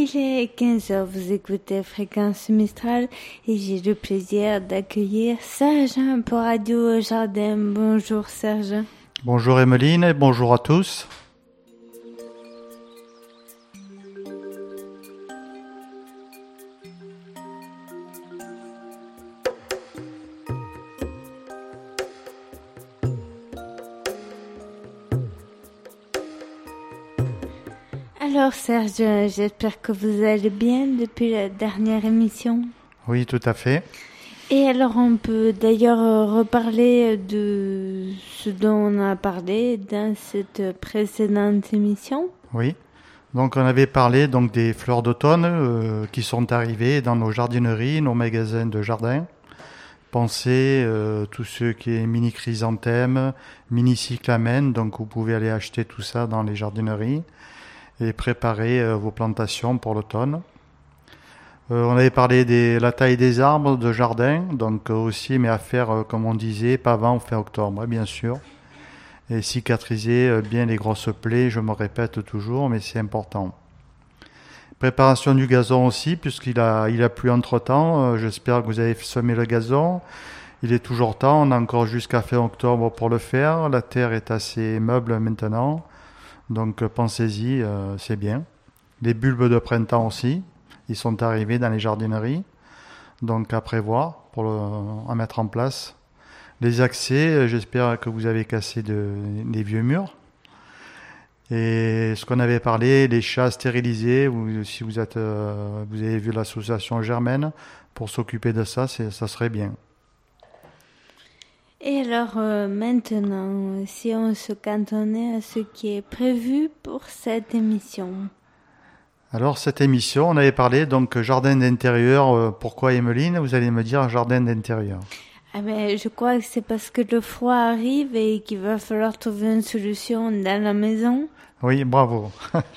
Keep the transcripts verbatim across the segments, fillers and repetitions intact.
Il est quinze heures, vous écoutez Fréquence Mistral et j'ai le plaisir d'accueillir Serge pour Radio Jardin. Bonjour Serge. Bonjour Emeline et bonjour à tous. Alors Serge, j'espère que vous allez bien depuis la dernière émission. Oui, tout à fait. Et alors on peut d'ailleurs reparler de ce dont on a parlé dans cette précédente émission. Oui, donc on avait parlé donc des fleurs d'automne euh, qui sont arrivées dans nos jardineries, nos magasins de jardin. Pensez euh, tout ce qui est mini chrysanthème, mini cyclamen, donc vous pouvez aller acheter tout ça dans les jardineries et préparer euh, vos plantations pour l'automne. Euh, on avait parlé de la taille des arbres de jardin, donc euh, aussi, mais à faire, euh, comme on disait, pas avant fin octobre, hein, bien sûr. Et cicatriser euh, bien les grosses plaies, je me répète toujours, mais c'est important. Préparation du gazon aussi, puisqu'il a, il a plu entre-temps. Euh, j'espère que vous avez semé le gazon. Il est toujours temps, on a encore jusqu'à fin octobre pour le faire. La terre est assez meuble maintenant. Donc pensez-y, euh, c'est bien. Les bulbes de printemps aussi, ils sont arrivés dans les jardineries, donc à prévoir pour le, à mettre en place. Les accès, j'espère que vous avez cassé de, des vieux murs. Et ce qu'on avait parlé, les chats stérilisés, ou si vous êtes, euh, vous avez vu l'association Germaine, pour s'occuper de ça, c'est, ça serait bien. Et alors euh, maintenant, si on se cantonnait à ce qui est prévu pour cette émission. Alors cette émission, on avait parlé donc jardin d'intérieur. Euh, pourquoi Emeline? Vous allez me dire jardin d'intérieur. Ah ben, je crois que c'est parce que le froid arrive et qu'il va falloir trouver une solution dans la maison. Oui, bravo.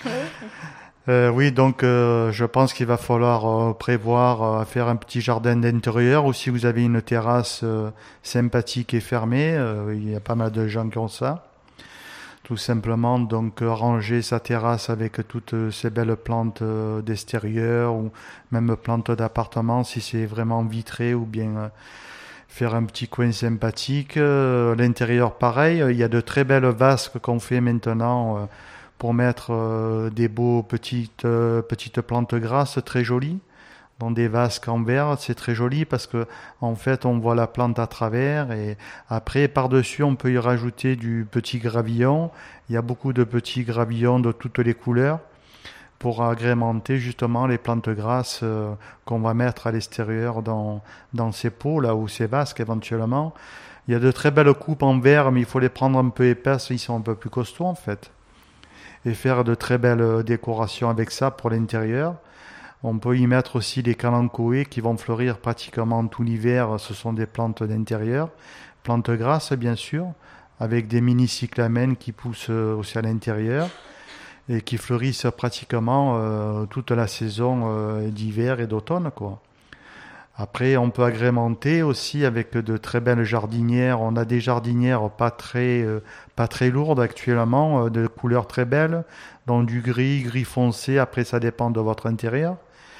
Euh, oui, donc euh, je pense qu'il va falloir euh, prévoir euh, faire un petit jardin d'intérieur, ou si vous avez une terrasse euh, sympathique et fermée, euh, il y a pas mal de gens qui ont ça. Tout simplement, donc euh, ranger sa terrasse avec toutes ces belles plantes euh, d'extérieur ou même plantes d'appartement si c'est vraiment vitré, ou bien euh, faire un petit coin sympathique. Euh, l'intérieur, pareil, il y a de très belles vasques qu'on fait maintenant euh, pour mettre euh, des beaux petites, euh, petites plantes grasses très jolies dans des vasques en verre. C'est très joli parce que en fait on voit la plante à travers, et après par-dessus on peut y rajouter du petit gravillon. Il y a beaucoup de petits gravillons de toutes les couleurs pour agrémenter justement les plantes grasses euh, qu'on va mettre à l'extérieur dans, dans ces pots là, ou ces vasques éventuellement. Il y a de très belles coupes en verre, mais il faut les prendre un peu épaisses, ils sont un peu plus costauds en fait. Et faire de très belles décorations avec ça pour l'intérieur. On peut y mettre aussi les kalanchoés qui vont fleurir pratiquement tout l'hiver. Ce sont des plantes d'intérieur, plantes grasses bien sûr, avec des mini cyclamens qui poussent aussi à l'intérieur et qui fleurissent pratiquement euh, toute la saison euh, d'hiver et d'automne, quoi. Après, on peut agrémenter aussi avec de très belles jardinières. On a des jardinières pas très, euh, pas très lourdes actuellement, euh, de couleurs très belles, dans du gris, gris foncé. Après, ça dépend de votre intérieur,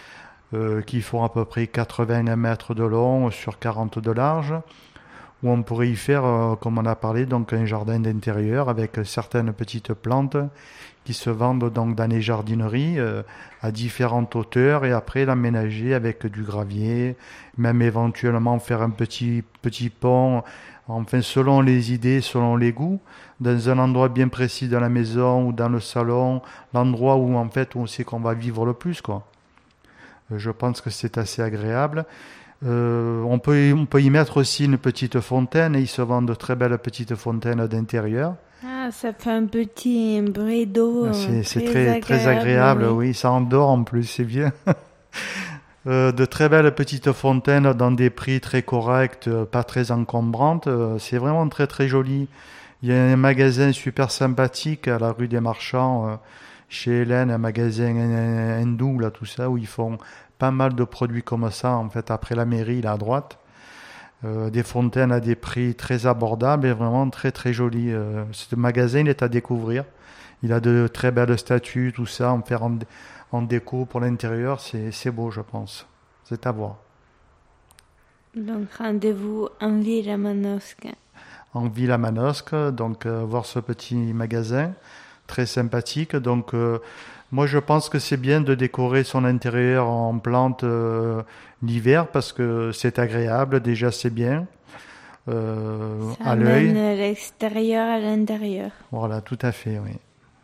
euh, qui font à peu près quatre-vingts mètres de long sur quarante de large. Où on pourrait y faire, euh, comme on a parlé, donc un jardin d'intérieur avec certaines petites plantes qui se vendent donc dans les jardineries euh, à différentes hauteurs, et après l'aménager avec du gravier, même éventuellement faire un petit, petit pont, enfin selon les idées, selon les goûts, dans un endroit bien précis de la maison ou dans le salon, l'endroit où en fait on sait qu'on va vivre le plus, quoi. Euh, je pense que c'est assez agréable. Euh, on peut, on peut y mettre aussi une petite fontaine, et ils se vendent de très belles petites fontaines d'intérieur. Ah, ça fait un petit bruit d'eau. C'est, c'est très, très, agréable, très agréable, oui. oui, ça endort en plus, c'est bien. euh, de très belles petites fontaines dans des prix très corrects, euh, pas très encombrants, euh, c'est vraiment très très joli. Il y a un magasin super sympathique à la rue des Marchands, euh, chez Hélène, un magasin hindou, là, tout ça, où ils font pas mal de produits comme ça, en fait, après la mairie, là, à droite. Euh, des fontaines à des prix très abordables et vraiment très très jolis. Euh, ce magasin, il est à découvrir. Il a de très belles statues, tout ça, en, faire en, en déco pour l'intérieur, c'est, c'est beau, je pense. C'est à voir. Donc rendez-vous en ville à Manosque. En ville à Manosque, donc euh, voir ce petit magasin très sympathique. Donc euh, moi je pense que c'est bien de décorer son intérieur en plantes euh, l'hiver parce que c'est agréable, déjà c'est bien euh, Ça à l'œil. amène l'extérieur à l'intérieur. Voilà, tout à fait, oui.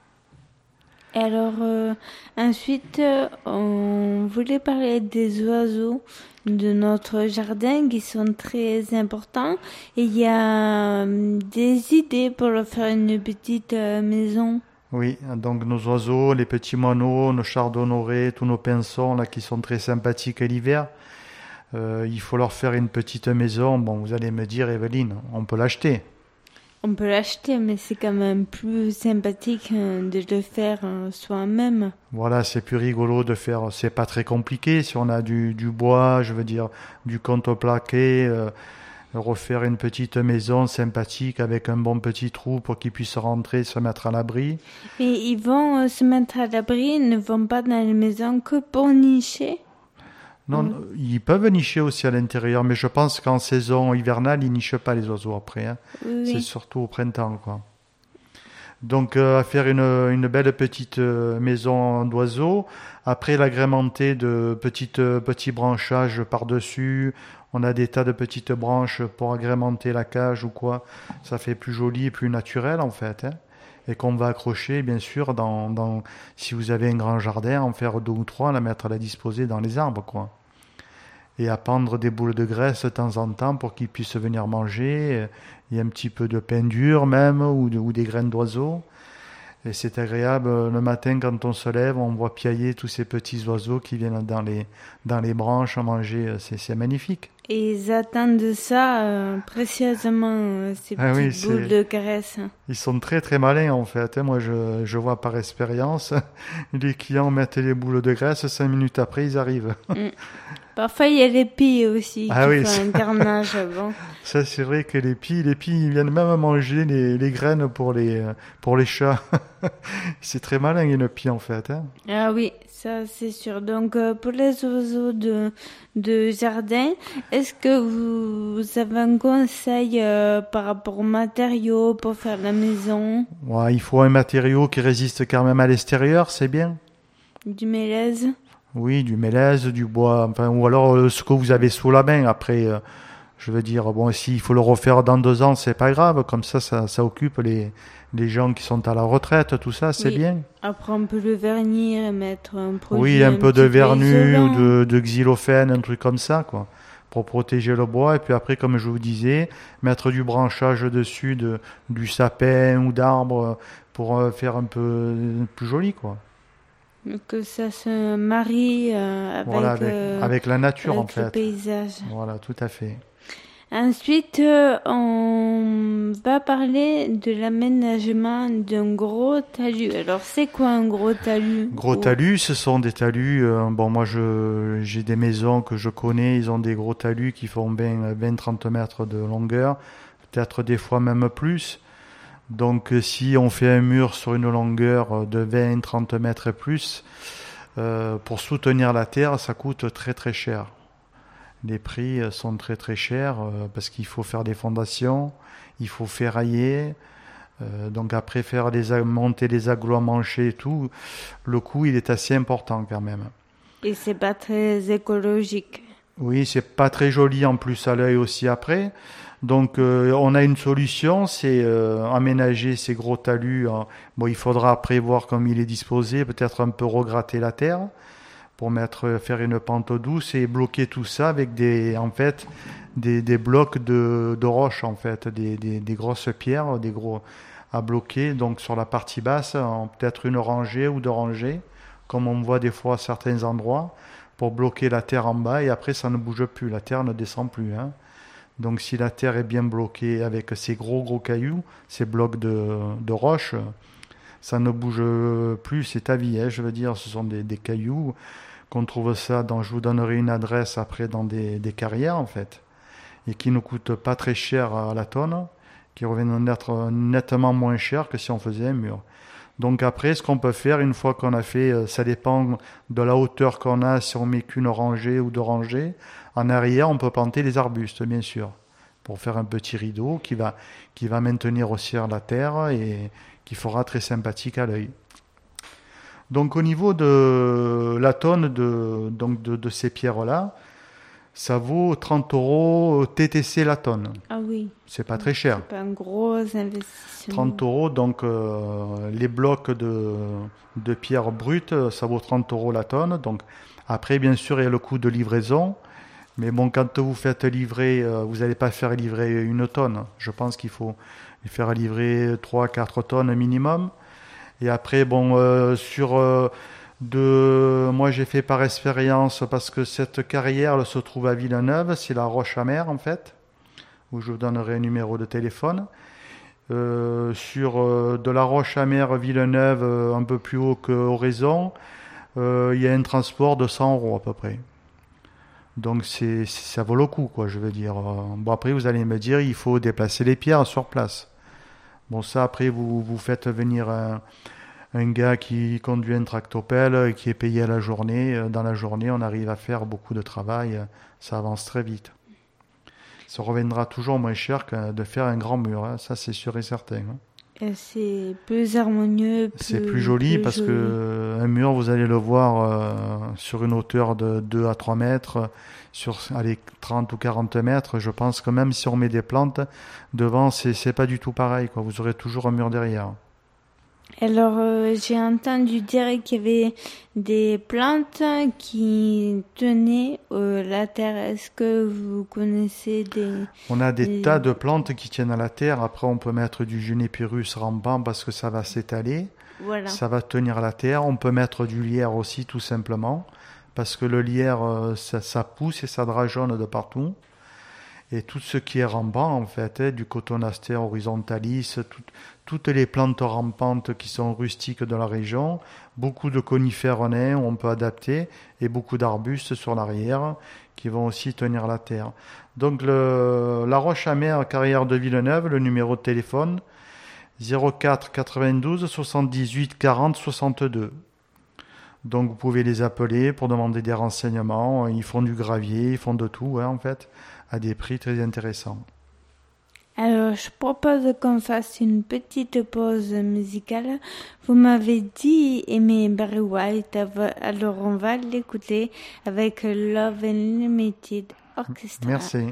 Et alors, euh, ensuite, euh, on voulait parler des oiseaux de notre jardin qui sont très importants. Et il y a euh, des idées pour leur faire une petite euh, maison. Oui, donc nos oiseaux, les petits moineaux, nos chardonnerets, tous nos pinsons là qui sont très sympathiques l'hiver. Euh, il faut leur faire une petite maison. Bon, vous allez me dire, Evelyne, on peut l'acheter. On peut l'acheter, mais c'est quand même plus sympathique euh, de le faire euh, soi-même. Voilà, c'est plus rigolo de faire, c'est pas très compliqué. Si on a du, du bois, je veux dire, du contreplaqué, euh, refaire une petite maison sympathique avec un bon petit trou pour qu'ils puissent rentrer, se mettre à l'abri. Et ils vont euh, se mettre à l'abri, ils ne vont pas dans la maison que pour nicher. Non, Mm. ils peuvent nicher aussi à l'intérieur, mais je pense qu'en saison hivernale, ils nichent pas les oiseaux après, hein. Oui, C'est oui. surtout au printemps, quoi. Donc, euh, à faire une, une belle petite euh, maison d'oiseaux. Après, l'agrémenter de petites, euh, petits branchages par-dessus. On a des tas de petites branches pour agrémenter la cage ou quoi. Ça fait plus joli et plus naturel, en fait, hein. Et qu'on va accrocher, bien sûr, dans, dans, si vous avez un grand jardin, en faire deux ou trois, la mettre à la disposer dans les arbres, quoi. Et à pendre des boules de graisse de temps en temps pour qu'ils puissent venir manger. Il y a un petit peu de pain dur même, ou, de- ou des graines d'oiseaux. Et c'est agréable, euh, le matin quand on se lève, on voit piailler tous ces petits oiseaux qui viennent dans les, dans les branches à manger. C'est, c'est magnifique. Et ils attendent ça euh, précieusement, euh, ces Ah oui, petites boules c'est... de graisse. Ils sont très très malins en fait, hein. Moi je, je vois par expérience, les clients mettent les boules de graisse, cinq minutes après ils arrivent. Mm. Parfois, il y a les pies aussi Ah qui oui, font c'est- un carnage. Bon. Ça c'est vrai que les pies, les pies ils viennent même manger les, les graines pour les, euh, pour les chats. C'est très malin une pie en fait, hein. Ah oui, ça c'est sûr. Donc, euh, pour les oiseaux de, de jardin, est-ce que vous, vous avez un conseil euh, par rapport aux matériaux pour faire la maison? Ouais, il faut un matériau qui résiste quand même à l'extérieur, c'est bien. Du mélèze? Oui, du mélèze, du bois, enfin, ou alors euh, ce que vous avez sous la main. Après, euh, je veux dire, bon, s'il faut le refaire dans deux ans, c'est pas grave. Comme ça, ça, ça occupe les, les gens qui sont à la retraite, tout ça, c'est Oui. bien. Après, on peut le vernir et mettre un produit Oui, un peu de petit peu vernu isolant. ou de, de xylophène, un truc comme ça, quoi, pour protéger le bois. Et puis après, comme je vous disais, mettre du branchage dessus, de, du sapin ou d'arbre pour euh, faire un peu plus joli, quoi. Que ça se marie euh, avec, Voilà, avec, euh, avec la nature, en avec le fait. paysage. Voilà, tout à fait. Ensuite, euh, on va parler de l'aménagement d'un gros talus. Alors, c'est quoi un gros talus? Gros Oh. talus, ce sont des talus. euh, bon, moi, je, j'ai des maisons que je connais. Ils ont des gros talus qui font vingt à trente mètres de longueur, peut-être des fois même plus. Donc, euh, si on fait un mur sur une longueur de vingt à trente mètres et plus, euh, pour soutenir la terre, ça coûte très très cher. Les prix euh, sont très très chers euh, parce qu'il faut faire des fondations, il faut ferrailler. Euh, donc après faire les ag- monter les aglois manchés et tout, le coût il est assez important quand même. Et c'est pas très écologique. Oui, c'est pas très joli en plus à l'œil aussi après. Donc euh, on a une solution, c'est euh, aménager ces gros talus. Hein. Bon, il faudra prévoir comme il est disposé, peut-être un peu regratter la terre pour mettre faire une pente douce et bloquer tout ça avec des en fait des, des blocs de, de roches en fait, des, des, des grosses pierres, des gros à bloquer. Donc sur la partie basse, en peut-être une rangée ou deux rangées, comme on voit des fois à certains endroits, pour bloquer la terre en bas et après ça ne bouge plus, la terre ne descend plus, hein. Donc si la terre est bien bloquée avec ces gros gros cailloux, ces blocs de, de roches, ça ne bouge plus, c'est à vie, hein, je veux dire, ce sont des, des cailloux qu'on trouve ça dans, je vous donnerai une adresse après dans des, des carrières en fait, et qui ne coûtent pas très cher à la tonne, qui reviennent d'être nettement moins cher que si on faisait un mur. Donc après, ce qu'on peut faire, une fois qu'on a fait, euh, ça dépend de la hauteur qu'on a, si on met qu'une rangée ou deux rangées. En arrière, on peut planter les arbustes, bien sûr, pour faire un petit rideau qui va, qui va maintenir aussi la terre et qui fera très sympathique à l'œil. Donc au niveau de la tonne de, donc de, de ces pierres-là, ça vaut trente euros T T C la tonne. Ah oui. C'est pas très cher. C'est pas un gros investissement. trente euros, donc euh, les blocs de, de pierres brutes, ça vaut trente euros la tonne. Donc après, bien sûr, il y a le coût de livraison. Mais bon, quand vous faites livrer, euh, vous n'allez pas faire livrer une tonne. Je pense qu'il faut faire livrer trois à quatre tonnes minimum. Et après, bon, euh, sur euh, de, moi j'ai fait par expérience parce que cette carrière elle se trouve à Villeneuve, c'est la Roche-à-Mer en fait, où je vous donnerai un numéro de téléphone. Euh, sur euh, de la Roche-à-Mer Villeneuve, euh, un peu plus haut qu'Horizon, euh, il y a un transport de cent euros à peu près. Donc c'est, ça vaut le coup, quoi, je veux dire. Bon, après, vous allez me dire, il faut déplacer les pierres sur place. Bon, ça, après, vous, vous faites venir un, un gars qui conduit un tractopelle et qui est payé à la journée. Dans la journée, on arrive à faire beaucoup de travail. Ça avance très vite. Ça reviendra toujours moins cher que de faire un grand mur. Hein. Ça, c'est sûr et certain. Hein. Et c'est plus harmonieux. Plus, c'est plus joli plus parce joli. que un mur, vous allez le voir euh, sur une hauteur de deux à trois mètres, sur allez, trente ou quarante mètres. Je pense que même si on met des plantes devant, c'est, c'est pas du tout pareil, quoi. Vous aurez toujours un mur derrière. Alors, euh, j'ai entendu dire qu'il y avait des plantes qui tenaient euh, la terre. Est-ce que vous connaissez des... On a des des... tas de plantes qui tiennent à la terre. Après, on peut mettre du Juniperus rampant parce que ça va s'étaler. Voilà. Ça va tenir à la terre. On peut mettre du lierre aussi, tout simplement. Parce que le lierre, euh, ça, ça pousse et ça drageonne de partout. Et tout ce qui est rampant, en fait, hein, du Cotonaster horizontalis, tout, toutes les plantes rampantes qui sont rustiques de la région, beaucoup de conifères nains où on peut adapter, et beaucoup d'arbustes sur l'arrière qui vont aussi tenir la terre. Donc le, la Roche-à-Mer, carrière de Villeneuve, le numéro de téléphone zéro quatre quatre-vingt-douze soixante-dix-huit quarante soixante-deux. Donc vous pouvez les appeler pour demander des renseignements. Ils font du gravier, ils font de tout, hein, en fait, à des prix très intéressants. Alors, je propose qu'on fasse une petite pause musicale. Vous m'avez dit aimer Barry White, alors on va l'écouter avec Love Unlimited Orchestra. Merci.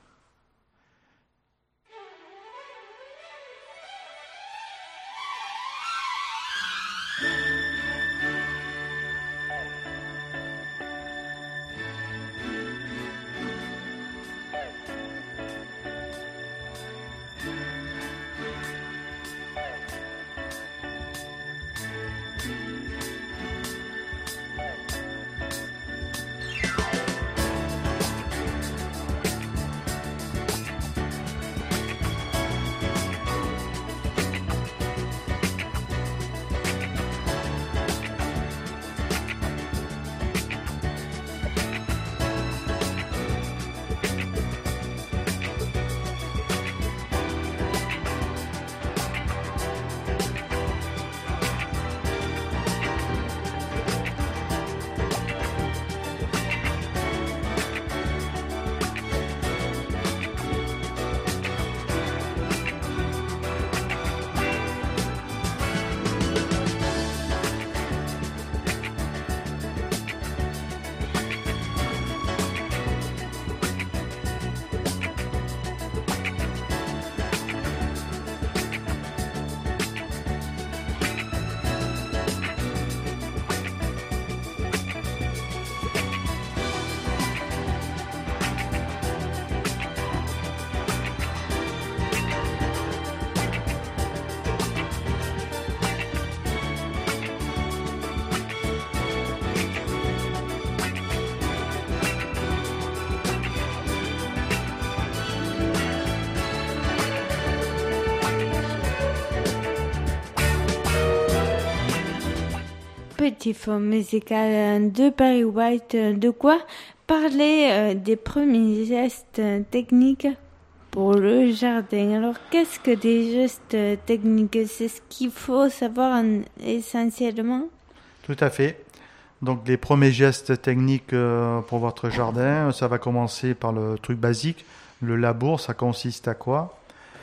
Petit fond musical de Barry White. De quoi parler euh, des premiers gestes techniques pour le jardin. Alors, qu'est-ce que des gestes techniques? C'est ce qu'il faut savoir en- essentiellement? Tout à fait. Donc les premiers gestes techniques euh, pour votre jardin, ça va commencer par le truc basique. Le labour, ça consiste à quoi?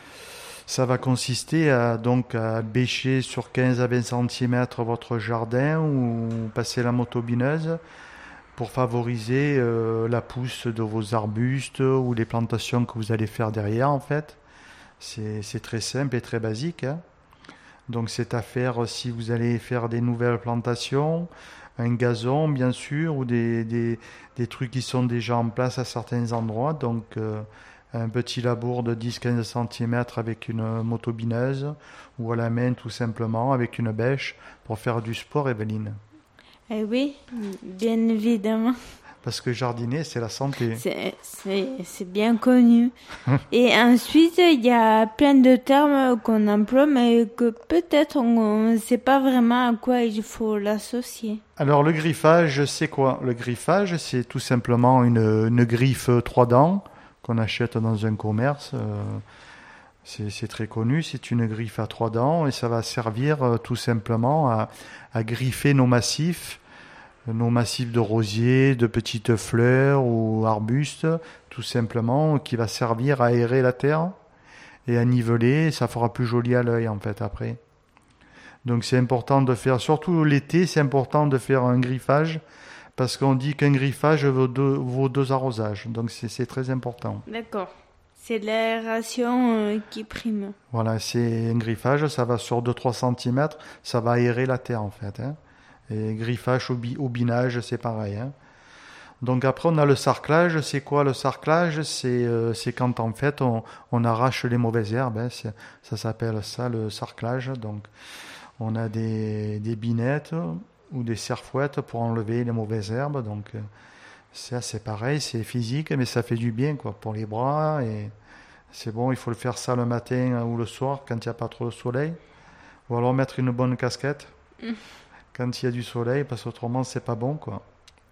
Ça va consister à, donc, à bêcher sur quinze à vingt centimètres votre jardin ou passer la motobineuse pour favoriser euh, la pousse de vos arbustes ou les plantations que vous allez faire derrière en fait. C'est, c'est très simple et très basique, hein. Donc c'est à faire si vous allez faire des nouvelles plantations, un gazon bien sûr, ou des, des, des trucs qui sont déjà en place à certains endroits. Donc euh, un petit labour de dix à quinze centimètres avec une motobineuse, ou à la main tout simplement avec une bêche pour faire du sport, Evelyne. Eh oui, bien évidemment. Parce que jardiner, c'est la santé. C'est, c'est, c'est bien connu. Et ensuite, il y a plein de termes qu'on emploie, mais que peut-être on ne sait pas vraiment à quoi il faut l'associer. Alors le griffage, c'est quoi? Le griffage, c'est tout simplement une, une griffe trois dents qu'on achète dans un commerce. Euh, c'est, c'est très connu, c'est une griffe à trois dents et ça va servir euh, tout simplement à, à griffer nos massifs, nos massifs de rosiers, de petites fleurs ou arbustes, tout simplement, qui va servir à aérer la terre et à niveler. Ça fera plus joli à l'œil en fait après. Donc c'est important de faire, surtout l'été, c'est important de faire un griffage parce qu'on dit qu'un griffage vaut deux, vaut deux arrosages. Donc c'est, c'est très important. D'accord. C'est l'aération euh, qui prime. Voilà, c'est un griffage, ça va sur deux à trois centimètres, ça va aérer la terre en fait, hein. Et griffage au, bi- au binage, c'est pareil, hein. Donc après, on a le sarclage. C'est quoi le sarclage? C'est, euh, c'est quand en fait on, on arrache les mauvaises herbes, hein. C'est, ça s'appelle ça le sarclage. Donc on a des, des binettes ou des serfouettes pour enlever les mauvaises herbes. Donc euh, ça c'est pareil, c'est physique, mais ça fait du bien quoi pour les bras. Et c'est bon, il faut le faire ça le matin ou le soir quand il n'y a pas trop de soleil. Ou alors mettre une bonne casquette. Mm. Quand il y a du soleil, parce qu'autrement c'est pas bon quoi.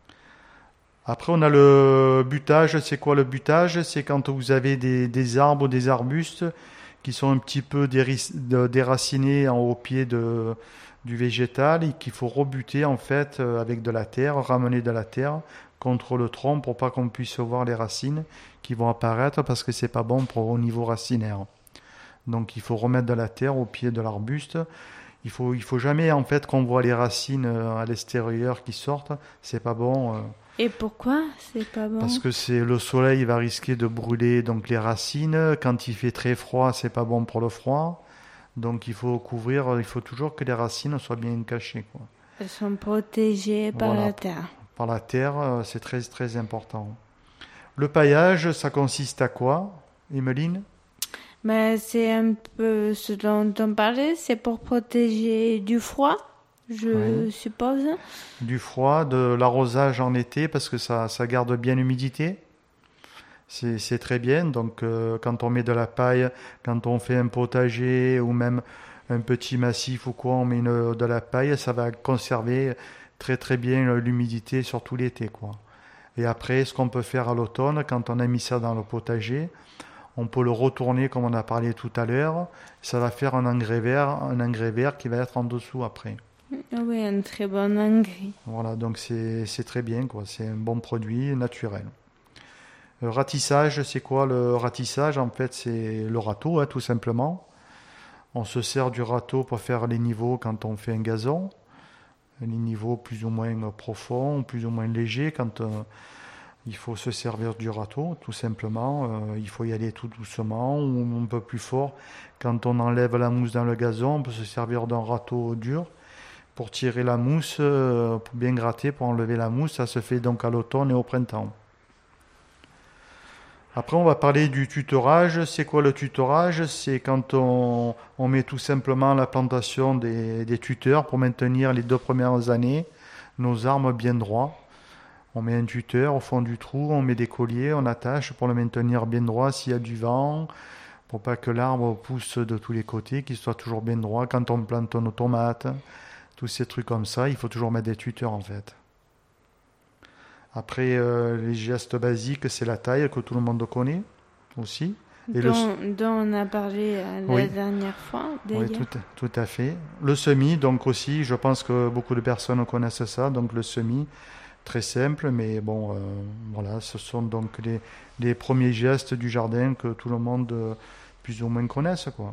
Après on a le butage. C'est quoi le butage? C'est quand vous avez des, des arbres ou des arbustes qui sont un petit peu déri- de, déracinés en, au pied de, du végétal et qu'il faut rebuter en fait avec de la terre, ramener de la terre contre le tronc pour pas qu'on puisse voir les racines qui vont apparaître parce que c'est pas bon pour au niveau racinaire. Donc il faut remettre de la terre au pied de l'arbuste. Il faut, il faut jamais en fait qu'on voit les racines à l'extérieur qui sortent. C'est pas bon. Et pourquoi c'est pas bon? Parce que c'est le soleil va risquer de brûler donc les racines. Quand il fait très froid, c'est pas bon pour le froid. Donc il faut couvrir. Il faut toujours que les racines soient bien cachées, quoi. Elles sont protégées par Voilà, la terre. Par la terre, c'est très très important. Le paillage, ça consiste à quoi, Emeline? Mais c'est un peu ce dont on parlait, c'est pour protéger du froid, je oui. suppose. Du froid, de l'arrosage en été, parce que ça, ça garde bien l'humidité. C'est, c'est très bien. Donc, euh, quand on met de la paille, quand on fait un potager ou même un petit massif ou quoi, on met une, de la paille, ça va conserver très très bien l'humidité, surtout l'été, quoi. Et après, ce qu'on peut faire à l'automne, quand on a mis ça dans le potager, on peut le retourner comme on a parlé tout à l'heure. Ça va faire un engrais vert, un engrais vert qui va être en dessous après. Oui, un très bon engrais. Voilà, donc c'est, c'est très bien, quoi. C'est un bon produit naturel. Le ratissage, c'est quoi le ratissage? En fait, c'est le râteau, hein, tout simplement. On se sert du râteau pour faire les niveaux quand on fait un gazon. Les niveaux plus ou moins profonds, plus ou moins légers quand... Euh, il faut se servir du râteau, tout simplement. Euh, il faut y aller tout doucement ou un peu plus fort. Quand on enlève la mousse dans le gazon, on peut se servir d'un râteau dur pour tirer la mousse, euh, pour bien gratter, pour enlever la mousse. Ça se fait donc à l'automne et au printemps. Après, on va parler du tutorage. C'est quoi le tutorage? C'est quand on, on met tout simplement la plantation des, des tuteurs pour maintenir les deux premières années nos arbres bien droits. On met un tuteur au fond du trou, on met des colliers, on attache pour le maintenir bien droit s'il y a du vent, pour pas que l'arbre pousse de tous les côtés, qu'il soit toujours bien droit. Quand on plante nos tomates, tous ces trucs comme ça, il faut toujours mettre des tuteurs en fait. Après, euh, les gestes basiques, c'est la taille que tout le monde connaît aussi. Et dont, le... dont on a parlé euh, la oui. dernière fois, d'ailleurs. Oui, tout, tout à fait. Le semis, donc aussi, je pense que beaucoup de personnes connaissent ça. Donc le semis, très simple, mais bon, euh, voilà, ce sont donc les, les premiers gestes du jardin que tout le monde, euh, plus ou moins, connaisse, quoi.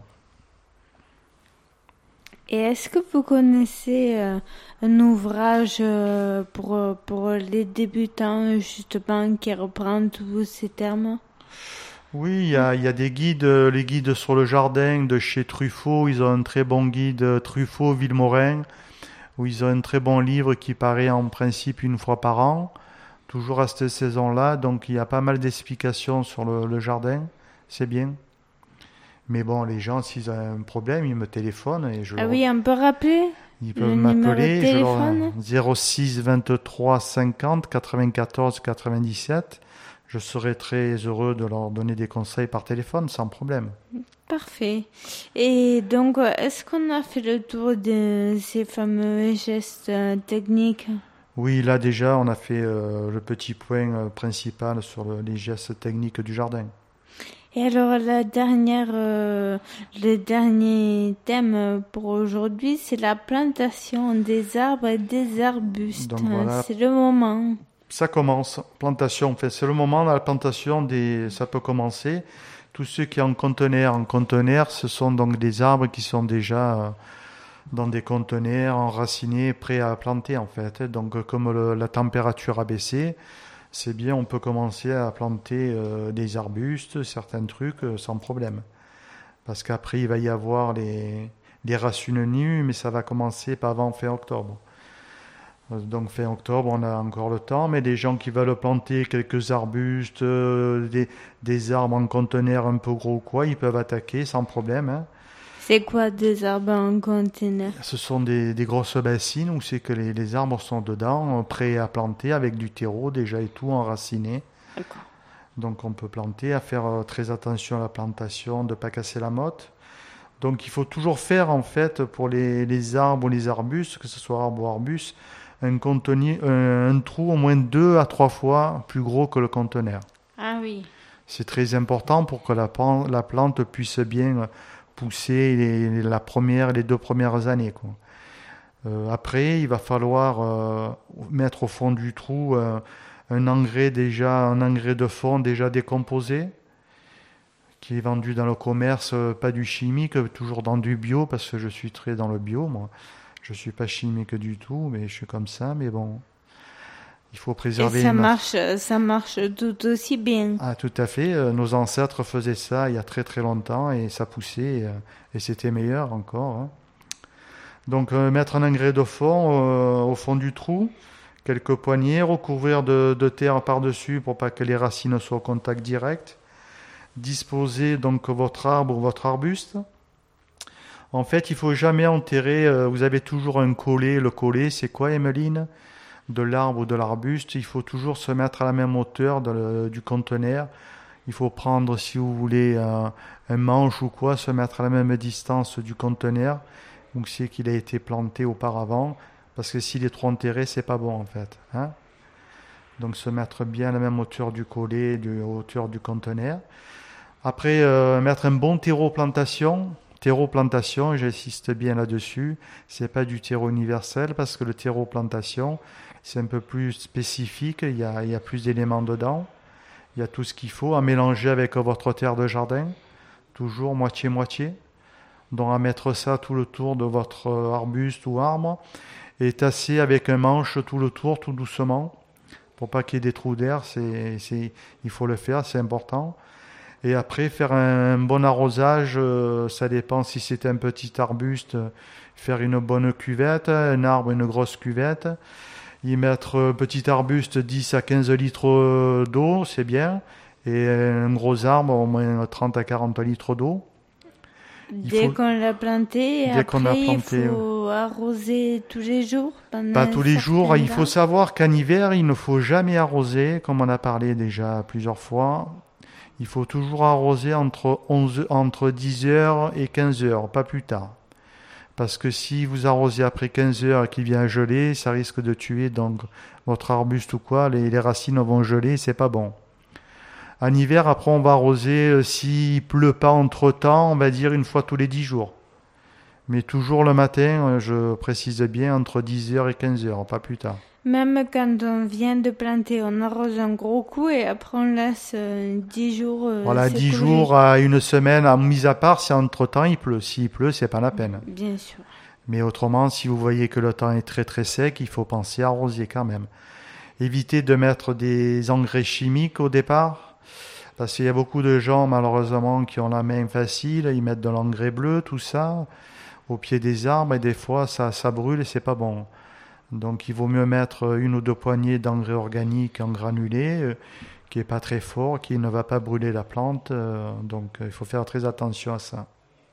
Et est-ce que vous connaissez euh, un ouvrage euh, pour, pour les débutants, justement, qui reprend tous ces termes? Oui, il y a, il y a des guides, euh, les guides sur le jardin de chez Truffaut. Ils ont un très bon guide, euh, Truffaut Villemorin, où ils ont un très bon livre qui paraît en principe une fois par an, toujours à cette saison-là. Donc il y a pas mal d'explications sur le, le jardin. C'est bien. Mais bon, les gens, s'ils ont un problème, ils me téléphonent et je Ah leur... oui, on peut rappeler Ils le peuvent numéro de m'appeler. Je leur... téléphone? zéro six vingt-trois cinquante quatre-vingt-quatorze quatre-vingt-dix-sept. Je serai très heureux de leur donner des conseils par téléphone, sans problème. Parfait. Et donc, euh, est-ce qu'on a fait le tour de ces fameux gestes euh, techniques? Oui, là déjà, on a fait euh, le petit point euh, principal sur le- les gestes techniques du jardin. Et alors, la dernière, euh, le dernier thème pour aujourd'hui, c'est la plantation des arbres et des arbustes. Donc voilà. C'est le moment. Ça commence, plantation. Enfin, c'est le moment, la plantation, des... ça peut commencer. Tous ceux qui ont en conteneur, en conteneur, ce sont donc des arbres qui sont déjà euh, dans des conteneurs, enracinés, prêts à planter en fait. Donc euh, comme le- la température a baissé, c'est bien, on peut commencer à planter euh, des arbustes, certains trucs, euh, sans problème. Parce qu'après, il va y avoir les, les racines nues, mais ça va commencer pas avant fin octobre. Donc fin octobre, on a encore le temps, mais les gens qui veulent planter quelques arbustes, euh, des, des arbres en conteneur un peu gros ou quoi, ils peuvent attaquer sans problème, hein. C'est quoi des arbres en conteneur? Ce sont des, des grosses bassines où c'est que les, les arbres sont dedans, euh, prêts à planter avec du terreau déjà et tout enraciné. D'accord. Donc on peut planter, à faire euh, très attention à la plantation, de ne pas casser la motte. Donc il faut toujours faire en fait pour les, les arbres ou les arbustes, que ce soit arbre ou arbuste, un, contenu, un, un trou au moins deux à trois fois plus gros que le conteneur. Ah oui. C'est très important pour que la, pan- la plante puisse bien pousser les, la première, les deux premières années, quoi. Euh, après, il va falloir euh, mettre au fond du trou euh, un engrais déjà, un engrais de fond déjà décomposé, qui est vendu dans le commerce, euh, pas du chimique, toujours dans du bio, parce que je suis très dans le bio, moi. Je suis pas chimique du tout, mais je suis comme ça, mais bon, il faut préserver. Et ça ma- marche, ça marche tout aussi bien. Ah, tout à fait. Euh, nos ancêtres faisaient ça il y a très très longtemps et ça poussait euh, et c'était meilleur encore, hein. Donc euh, mettre un engrais de fond euh, au fond du trou, quelques poignées, recouvrir de, de terre par-dessus pour pas que les racines soient au contact direct. Disposer donc votre arbre ou votre arbuste. En fait, il faut jamais enterrer. euh, vous avez toujours un collet. Le collet, c'est quoi, Emeline? De l'arbre ou de l'arbuste. Il faut toujours se mettre à la même hauteur de le- du conteneur. Il faut prendre, si vous voulez, un, un manche ou quoi, se mettre à la même distance du conteneur où c'est qu'il a été planté auparavant. Parce que s'il est trop enterré, c'est pas bon en fait, hein. Donc se mettre bien à la même hauteur du collet, de hauteur du conteneur. Après, euh, mettre un bon terreau plantation. Terreau plantation, j'insiste bien là-dessus. C'est pas du terreau universel parce que le terreau plantation, c'est un peu plus spécifique. Il y a, il y a plus d'éléments dedans. Il y a tout ce qu'il faut à mélanger avec votre terre de jardin. Toujours moitié-moitié. Donc à mettre ça tout le tour de votre arbuste ou arbre. Et tasser avec un manche tout le tour, tout doucement. Pour pas qu'il y ait des trous d'air. C'est, c'est, il faut le faire, c'est important. Et après, faire un bon arrosage, euh, ça dépend si c'est un petit arbuste, euh, faire une bonne cuvette, un arbre, une grosse cuvette. Y mettre un petit arbuste dix à quinze litres d'eau, c'est bien. Et un gros arbre, au moins trente à quarante litres d'eau. Il Dès faut- qu'on l'a planté, Dès après, qu'on a planté, il faut arroser tous les jours pendant Pas un tous les certain jours. Il faut temps. savoir qu'en hiver, il ne faut jamais arroser, comme on a parlé déjà plusieurs fois. Il faut toujours arroser entre, onze, entre dix heures et quinze heures, pas plus tard. Parce que si vous arrosez après quinze heures et qu'il vient geler, ça risque de tuer donc votre arbuste ou quoi, les, les racines vont geler, c'est pas bon. En hiver, après, on va arroser, euh, s'il pleut pas entre-temps, on va dire une fois tous les dix jours. Mais toujours le matin, je précise bien, entre dix heures et quinze heures, pas plus tard. Même quand on vient de planter, on arrose un gros coup et après on laisse euh, dix jours. Euh, Voilà, dix s'écouler. jours à une semaine, à mise à part si entre-temps il pleut. S'il pleut, c'est pas la peine. Bien sûr. Mais autrement, si vous voyez que le temps est très très sec, il faut penser à arroser quand même. Évitez de mettre des engrais chimiques au départ. Parce qu'il y a beaucoup de gens, malheureusement, qui ont la main facile, ils mettent de l'engrais bleu, tout ça, au pied des arbres, et des fois ça, ça brûle et c'est pas bon. Donc il vaut mieux mettre une ou deux poignées d'engrais organique en granulé, euh, qui est pas très fort, qui ne va pas brûler la plante. Euh, donc euh, il faut faire très attention à ça.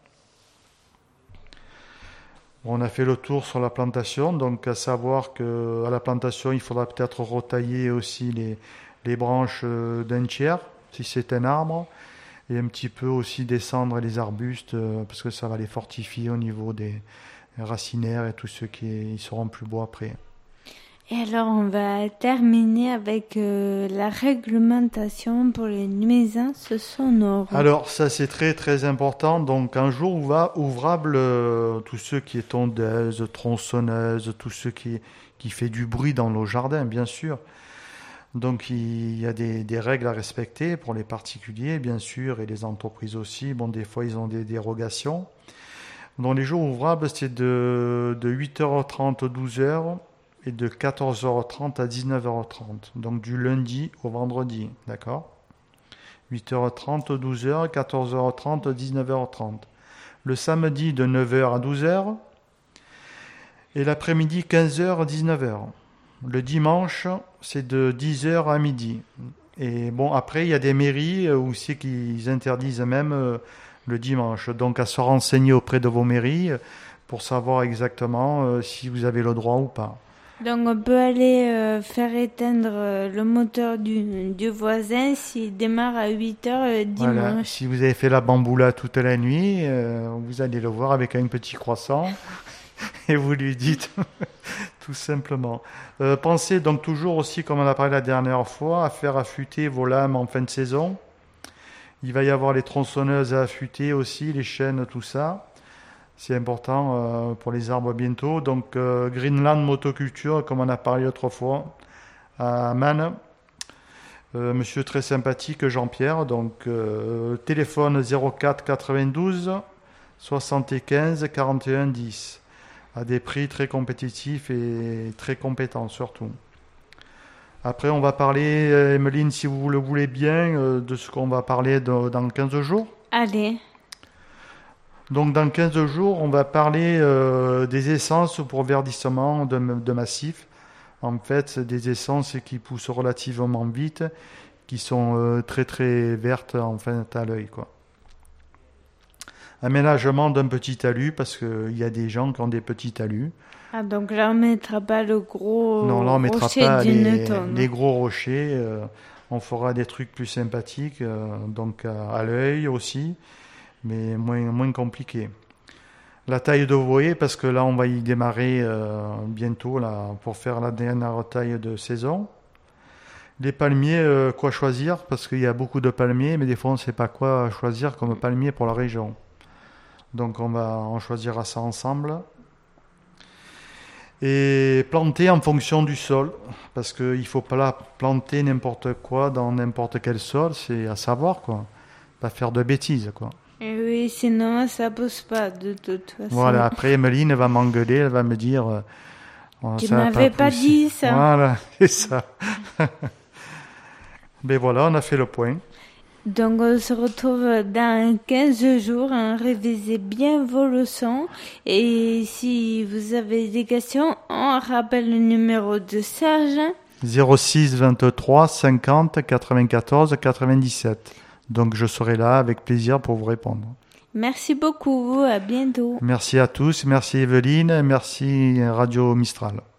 On a fait le tour sur la plantation, donc à savoir que à la plantation, il faudra peut-être retailler aussi les, les branches euh, d'un tiers, si c'est un arbre, et un petit peu aussi descendre les arbustes, euh, parce que ça va les fortifier au niveau des racinaires et tous ceux qui ils seront plus beaux après. Et alors, on va terminer avec euh, la réglementation pour les nuisances sonores. Alors, ça c'est très très important. Donc, un jour ouvrable, euh, tous ceux qui est tondeuse, tronçonneuse, tout ce qui, qui fait du bruit dans nos jardins, bien sûr. Donc, il y a des, des règles à respecter pour les particuliers, bien sûr, et les entreprises aussi. Bon, des fois, ils ont des dérogations. Donc, les jours ouvrables, c'est de, de huit heures trente à douze heures et de quatorze heures trente à dix-neuf heures trente. Donc, du lundi au vendredi, d'accord ? huit heures trente, douze heures, quatorze heures trente, dix-neuf heures trente. Le samedi, de neuf heures à douze heures. Et l'après-midi, quinze heures à dix-neuf heures. Le dimanche, c'est de dix heures à midi. Et bon, après, il y a des mairies où c'est qu'ils interdisent même euh, le dimanche. Donc, à se renseigner auprès de vos mairies pour savoir exactement euh, si vous avez le droit ou pas. Donc, on peut aller euh, faire éteindre euh, le moteur du, du voisin s'il démarre à huit heures euh, dimanche. Voilà. Si vous avez fait la bamboula toute la nuit, euh, vous allez le voir avec un petit croissant et vous lui dites tout simplement. Euh, pensez donc toujours aussi, comme on a parlé la dernière fois, à faire affûter vos lames en fin de saison. Il va y avoir les tronçonneuses à affûter aussi, les chaînes, tout ça. C'est important euh, pour les arbres bientôt. Donc euh, Greenland Motoculture, comme on a parlé autrefois, à Man. Euh, monsieur très sympathique, Jean-Pierre. Donc euh, téléphone zéro quatre quatre-vingt-douze soixante-quinze quarante et un dix. À des prix très compétitifs et très compétents surtout. Après, on va parler, euh, Emeline, si vous le voulez bien, euh, de ce qu'on va parler de, dans quinze jours. Allez. Donc, dans quinze jours, on va parler euh, des essences pour verdissement de, de massifs. En fait, c'est des essences qui poussent relativement vite, qui sont euh, très très vertes en fait à l'œil, quoi. Aménagement d'un petit talus, parce qu'il y a des gens qui ont des petits talus. Ah, donc là, on ne mettra pas le gros non, là, on mettra rocher pas d'une les, tonne. les gros rochers. Euh, on fera des trucs plus sympathiques, euh, donc à, à l'œil aussi, mais moins, moins compliqués. La taille de voyer, parce que là, on va y démarrer euh, bientôt là, pour faire la dernière taille de saison. Les palmiers, euh, quoi choisir, parce qu'il y a beaucoup de palmiers, mais des fois, on ne sait pas quoi choisir comme palmier pour la région. Donc on va on choisira ça ensemble. Et planter en fonction du sol, parce qu'il ne faut pas planter n'importe quoi dans n'importe quel sol, c'est à savoir, quoi. Pas faire de bêtises, quoi. Et oui, sinon ça ne pousse pas de toute façon. Voilà, après Emeline va m'engueuler, elle va me dire... Euh, oh, tu m'avais pas, pas dit ça. Voilà, c'est ça. Ben voilà, on a fait le point. Donc on se retrouve dans quinze jours, hein, révisez bien vos leçons et si vous avez des questions, on rappelle le numéro de Serge. zéro six vingt-trois cinquante quatre-vingt-quatorze quatre-vingt-dix-sept. Donc je serai là avec plaisir pour vous répondre. Merci beaucoup, à bientôt. Merci à tous, merci Evelyne, merci Radio Mistral.